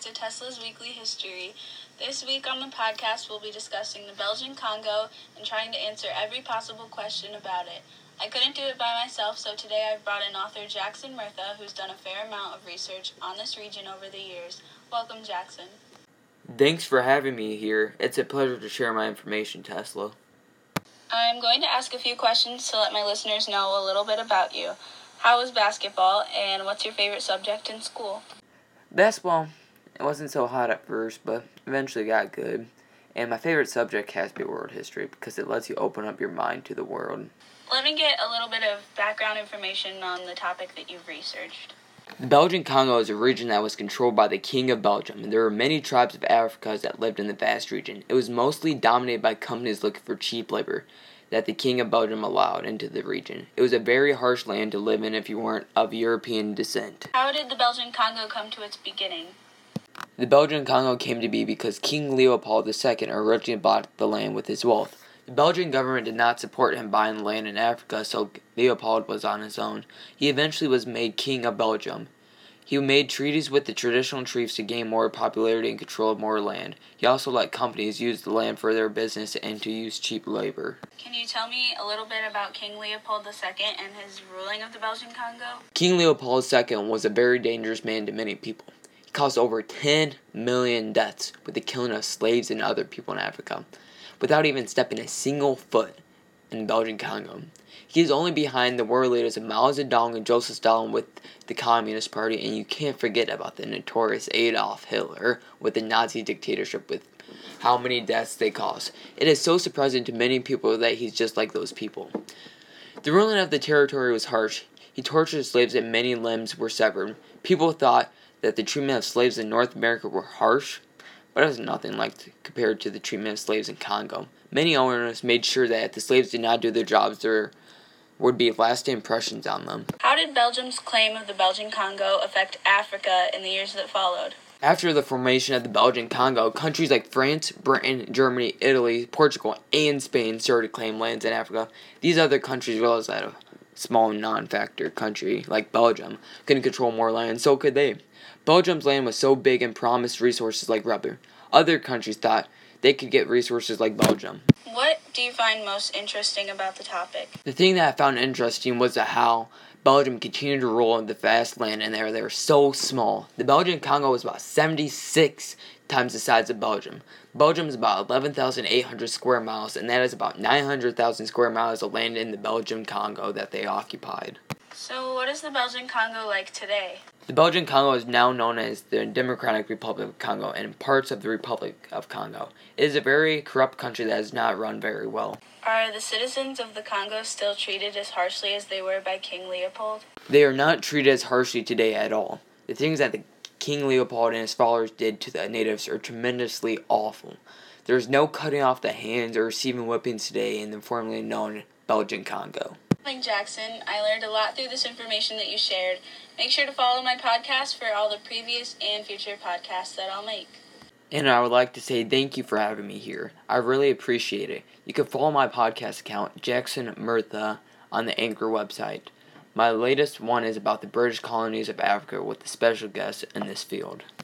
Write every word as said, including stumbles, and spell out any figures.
to Tesla's Weekly History. This week on the podcast, we'll be discussing the Belgian Congo and trying to answer every possible question about it. I couldn't do it by myself, so today I've brought in author Jackson Murtha, who's done a fair amount of research on this region over the years. Welcome, Jackson. Thanks for having me here. It's a pleasure to share my information, Tesla. I'm going to ask a few questions to let my listeners know a little bit about you. How was basketball, and what's your favorite subject in school? Basketball, it wasn't so hot at first, but eventually got good. And my favorite subject has to be world history because it lets you open up your mind to the world. Let me get a little bit of background information on the topic that you've researched. The Belgian Congo is a region that was controlled by the King of Belgium, and there were many tribes of Africans that lived in the vast region. It was mostly dominated by companies looking for cheap labor that the King of Belgium allowed into the region. It was a very harsh land to live in if you weren't of European descent. How did the Belgian Congo come to its beginning? The Belgian Congo came to be because King Leopold the Second originally bought the land with his wealth. The Belgian government did not support him buying land in Africa, so Leopold was on his own. He eventually was made King of Belgium. He made treaties with the traditional chiefs to gain more popularity and control of more land. He also let companies use the land for their business and to use cheap labor. Can you tell me a little bit about King Leopold the Second and his ruling of the Belgian Congo? King Leopold the Second was a very dangerous man to many people. He caused over ten million deaths with the killing of slaves and other people in Africa, without even stepping a single foot in the Belgian Congo. He is only behind the world leaders of Mao Zedong and Joseph Stalin with the Communist Party, and you can't forget about the notorious Adolf Hitler with the Nazi dictatorship with how many deaths they caused. It is so surprising to many people that he's just like those people. The ruling of the territory was harsh. He tortured slaves and many limbs were severed. People thought that the treatment of slaves in North America were harsh, but it was nothing like compared to the treatment of slaves in Congo. Many owners made sure that if the slaves did not do their jobs, there would be lasting impressions on them. How did Belgium's claim of the Belgian Congo affect Africa in the years that followed? After the formation of the Belgian Congo, countries like France, Britain, Germany, Italy, Portugal, and Spain started to claim lands in Africa. These other countries realized that a small non-factor country like Belgium couldn't control more land, and so could they. Belgium's land was so big and promised resources like rubber. Other countries thought they could get resources like Belgium. What do you find most interesting about the topic? The thing that I found interesting was how Belgium continued to rule in the vast land, and they were, they were so small. The Belgian Congo was about seventy-six times the size of Belgium. Belgium is about eleven thousand eight hundred square miles, and that is about nine hundred thousand square miles of land in the Belgian Congo that they occupied. So what is the Belgian Congo like today? The Belgian Congo is now known as the Democratic Republic of Congo and parts of the Republic of Congo. It is a very corrupt country that is not run very well. Are the citizens of the Congo still treated as harshly as they were by King Leopold? They are not treated as harshly today at all. The things that the King Leopold and his followers did to the natives are tremendously awful. There is no cutting off the hands or receiving whippings today in the formerly known Belgian Congo. Jackson, I learned a lot through this information that you shared. Make sure to follow my podcast for all the previous and future podcasts that I'll make. And I would like to say thank you for having me here. I really appreciate it. You can follow my podcast account, Jackson Murtha, on the Anchor website. My latest one is about the British colonies of Africa with a special guest in this field.